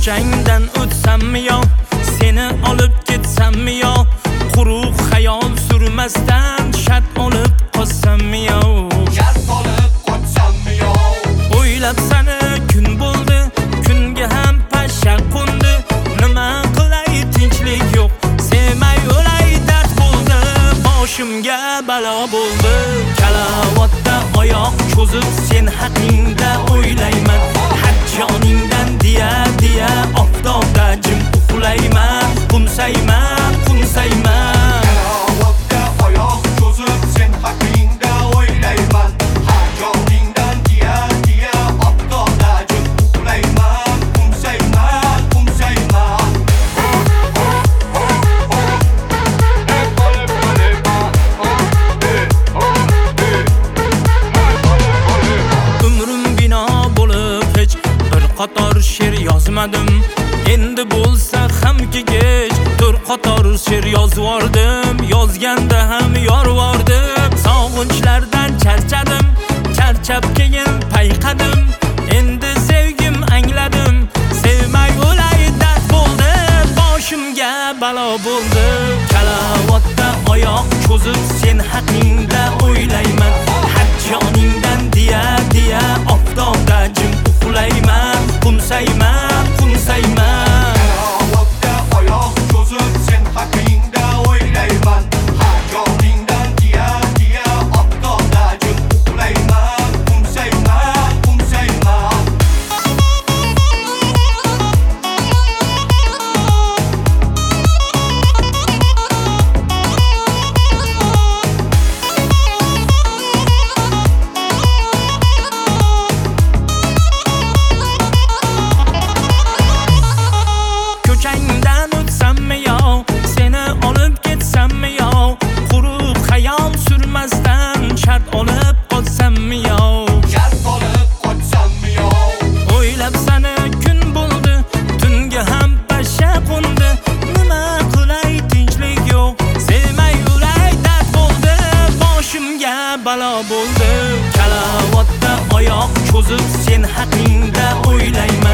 Ko'changdan o'tsammi yo, seni olib ketsammi yo, quruq xayol surmasdan shart olib qo'ysammi yo, shart olib qo'ysammi yo. O'ylab seni kun bo'ldi, kunga ham pasha qo'ndi. Nima qilay, tinchlik yo'q, sevmay o'lay, dard bo'ldi, boshimga balo bo'ldi. Kalavatda oyoq cho'zib sen haqingda o'ylayman, har joningdan diya oftobda jim uxlayman, qumsayman. Kalavatda oyoq cho'zib sen haqingda o'ylayman, har joningdan diya oftobda jim uxlayman, qumsayman. Umrim bino bo'lib hech bir qator she'r yozmadim. Endi bo'lsa hamki kech to'rt qator she'r yozvordim. Yozganda ham yorvordim. Sog'inchlardan charchadim, charchab keyin payqadim. Endi sevgim angladim, sevmay o'lay, dard bo'ldi, boshimga balo bo'ldi. Kalavatda oyoq cho'zib sen haqingda o'ylayman, har joningdan diya oftobda jim uxlayman, qumsayman. Kalavatda oyoq cho'zib sen haqingda o'ylayman, har joningdan diya oftobda jim uxlayman, qumsayman. Ko'changdan o'tsammi yo, seni olib ketsammi yo, quruq xayol surmasdan shart olib qo'ysammi yo, Shart olib qo'ysammi yo. o'ylab seni kun bo'ldi, tunga ham pasha qo'ndi. Nima qilay, tinchlik yo'q, sevmay o'lay, dard bo'ldi, boshimga balo bo'ldi. Kalavatda oyoq cho'zib sen haqingda o'ylayman,